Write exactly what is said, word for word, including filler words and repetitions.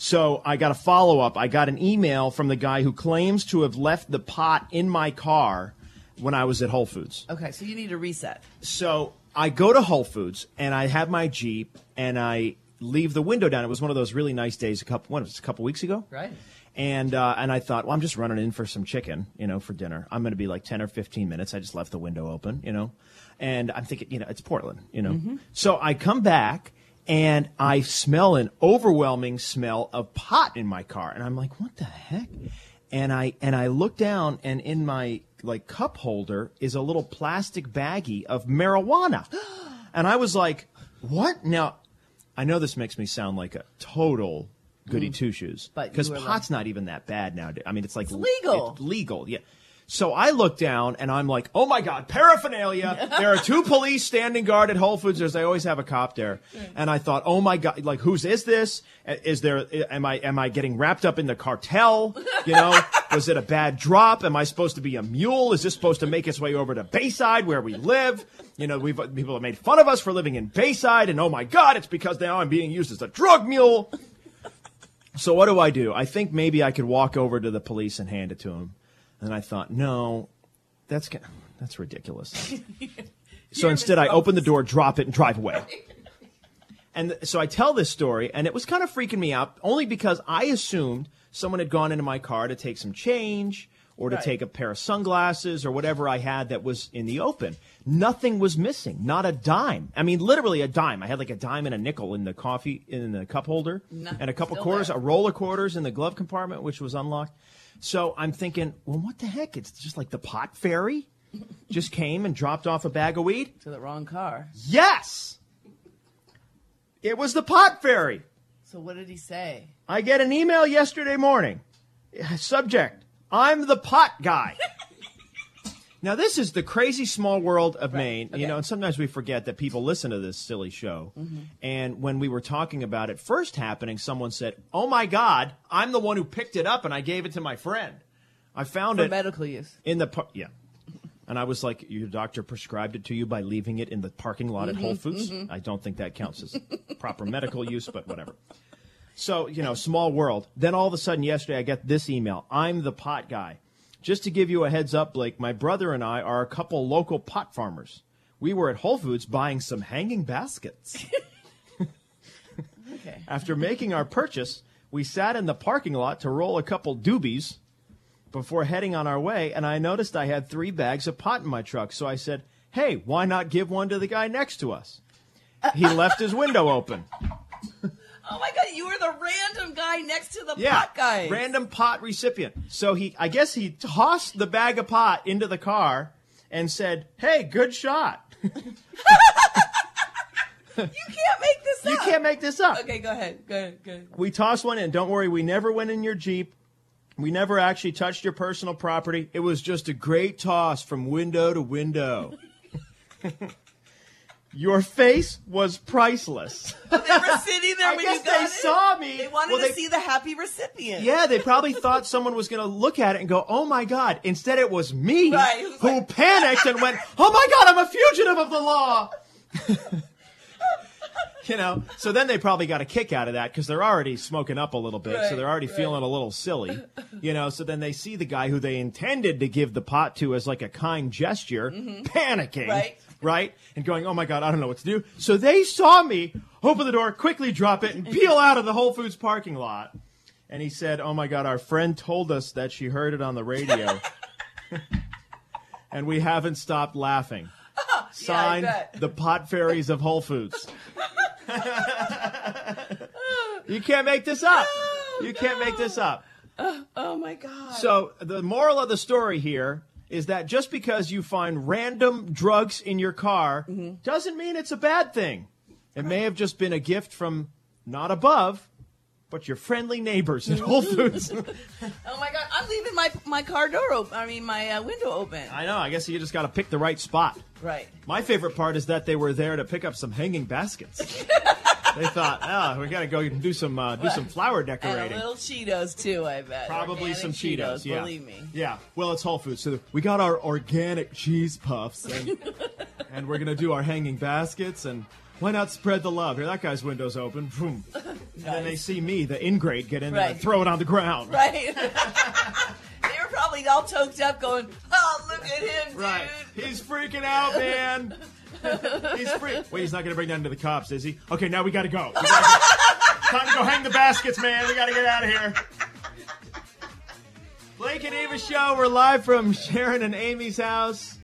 So I got a follow-up. I got an email from the guy who claims to have left the pot in my car when I was at Whole Foods. Okay, so you need a reset. So I go to Whole Foods, and I have my Jeep, and I leave the window down. It was one of those really nice days a couple, what was it, a couple weeks ago? Right. And uh, and I thought, well, I'm just running in for some chicken, you know, for dinner. I'm going to be like ten or fifteen minutes. I just left the window open, you know. And I'm thinking, you know, it's Portland, you know. Mm-hmm. So I come back, and I smell an overwhelming smell of pot in my car. And I'm like, what the heck? And I and I look down, and in my, like, cup holder is a little plastic baggie of marijuana. And I was like, what? Now, I know this makes me sound like a total goody mm. two-shoes. Because pot's like, not even that bad now. I mean, it's like... It's legal. It's legal, yeah. So I look down, and I'm like, oh, my God, paraphernalia. There are two police standing guard at Whole Foods. As they always have a cop there. And I thought, oh, my God, like, whose is this? Is there, am I, am I getting wrapped up in the cartel? You know, was it a bad drop? Am I supposed to be a mule? Is this supposed to make its way over to Bayside where we live? You know, we've, people have made fun of us for living in Bayside. And, oh, my God, it's because now I'm being used as a drug mule. So what do I do? I think maybe I could walk over to the police and hand it to them. And I thought, no, that's that's ridiculous. So instead, I open the door, drop it, and drive away. And so I tell this story, and it was kind of freaking me out, only because I assumed someone had gone into my car to take some change or to right. take a pair of sunglasses or whatever I had that was in the open. Nothing was missing, not a dime. I mean, literally a dime. I had like a dime and a nickel in the coffee, in the cup holder, no, and a couple quarters, there. a roll of quarters in the glove compartment, which was unlocked. So I'm thinking, well, what the heck? It's just like the pot fairy just came and dropped off a bag of weed? To the wrong car. Yes! It was the pot fairy. So what did he say? I get an email yesterday morning. Subject, I'm the pot guy. Now, this is the crazy small world of right. Maine, okay. you know, and sometimes we forget that people listen to this silly show. Mm-hmm. And when we were talking about it first happening, someone said, oh, my God, I'm the one who picked it up and I gave it to my friend. I found For it. For medical use. In the, par- yeah. And I was like, your doctor prescribed it to you by leaving it in the parking lot mm-hmm, at Whole Foods? Mm-hmm. I don't think that counts as proper medical use, but whatever. So, you know, small world. Then all of a sudden yesterday I get this email. I'm the pot guy. Just to give you a heads up, Blake, my brother and I are a couple local pot farmers. We were at Whole Foods buying some hanging baskets. Okay. After making our purchase, we sat in the parking lot to roll a couple doobies before heading on our way, and I noticed I had three bags of pot in my truck. So I said, hey, why not give one to the guy next to us? He left his window open. Oh, my God, you were the random guy next to the yeah, pot guy. Random pot recipient. So he, I guess he tossed the bag of pot into the car and said, hey, good shot. You can't make this up. You can't make this up. Okay, go ahead. Go ahead. Go ahead. We tossed one in. Don't worry, we never went in your Jeep. We never actually touched your personal property. It was just a great toss from window to window. Your face was priceless. But they were sitting there I when guess you got they it. saw me. They wanted well, to they, see the happy recipient. Yeah, they probably thought someone was going to look at it and go, oh, my God. Instead, it was me right, was who like, panicked and went, oh, my God, I'm a fugitive of the law. You know, so then they probably got a kick out of that because they're already smoking up a little bit. Right, so they're already right. feeling a little silly, you know, so then they see the guy who they intended to give the pot to as like a kind gesture, mm-hmm. panicking, right. right? And going, oh my God, I don't know what to do. So they saw me open the door, quickly drop it and peel out of the Whole Foods parking lot. And he said, oh my God, our friend told us that she heard it on the radio and we haven't stopped laughing. Signed, yeah, the pot fairies of Whole Foods. You can't make this up. No, you can't no. make this up. Uh, oh, my God. So the moral of the story here is that just because you find random drugs in your car mm-hmm. doesn't mean it's a bad thing. It may have just been a gift from not above, but your friendly neighbors at Whole Foods. Oh, my God. I'm leaving my my car door open. I mean, my uh, window open. I know. I guess you just got to pick the right spot. Right. My favorite part is that they were there to pick up some hanging baskets. They thought, oh, we got to go and do some uh, do some flower decorating. And a little Cheetos, too, I bet. Probably organic some Cheetos, Cheetos, yeah. believe me. Yeah, well, it's Whole Foods. So we got our organic cheese puffs, and, and we're going to do our hanging baskets, and Why not spread the love? Here, that guy's window's open. Boom. Nice. And then they see me, the ingrate, get in there Right. and throw it on the ground. Right. They were probably all toked up going, oh, look at him, dude. Right. He's freaking out, man. He's free. Wait, he's not going to bring that into the cops, is he? Okay, now we got to go. We gotta go. Time to go hang the baskets, man. We got to get out of here. Blake and Eva Show. We're live from Sharon and Amy's house.